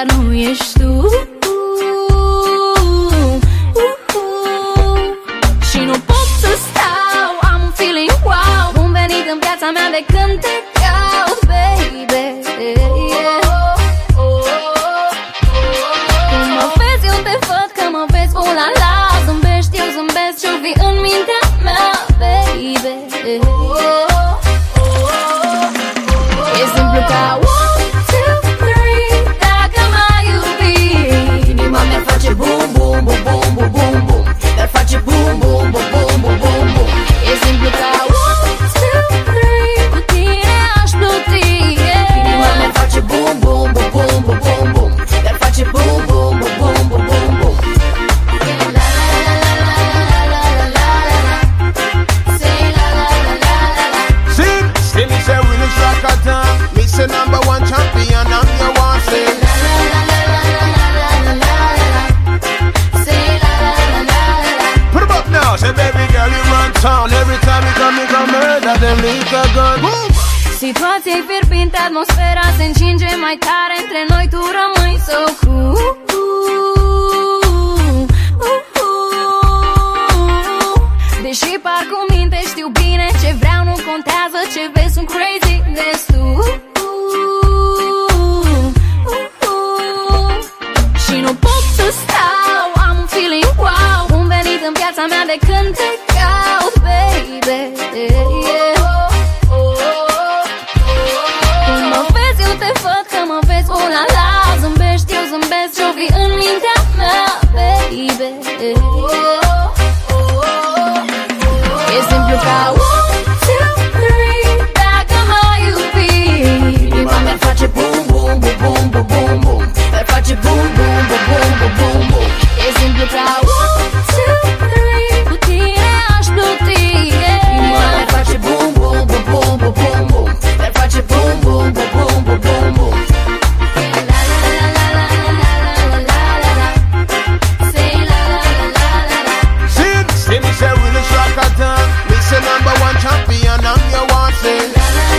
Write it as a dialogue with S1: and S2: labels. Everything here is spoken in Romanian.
S1: dar nu ești tu. Și nu pot să stau, am un feeling wow. Bun venit în viața mea de când te caut, baby. Când mă vezi eu te văd, că mă vezi, oh la la. Zâmbești, eu zâmbesc și-o fi în mintea mea, baby. E simplu ca 1, 2, 3. Dacă m-ai iubit, inima mea face bum, bum, bum, bum, bum, bum, bum. Dar face bum, bum, bum, bum, bum, bum, bum. E simplu ca 1, 2, 3. Cu tine aș pluti, inima mea face bum, bum, bum, bum, bum, bum, bum. Dar face bum, bum, bum, bum, bum, bum, bum.
S2: Me say number one champion, I'm your one say. Put 'em up now, say baby girl you run town. Every time you come murder them like a gun.
S1: Situația-i fierbinte, atmosfera se încinge mai tare între noi, tu rămâi so cool. Deși par cu minte, știu bine ce vreau, nu contează ce vezi, sunt crazy destul. Și nu pot să stau, am un feeling wow. Bun venit în viața mea de când te caut, baby. Când mă vezi, eu te văd, că mă vezi, oh la la. Zâmbești, eu zâmbesc, ce-o fi în mintea mea, baby. E simplu ca 1, 2, 3. Dacă m-ai iubit, inima mea face bum, bum, bum, bum, bum, bum, bum. Dar face bum, bum, bum, bum, bum, bum, bum. E simplu ca 1, 2, 3. Cu tine aș pluti, inima mea face bum, bum, bum, bum, bum, bum, bum. Dar face bum, bum, bum, bum, bum, bum, bum.
S2: See me say really shock a done. Me say number one champion, I'm your one say.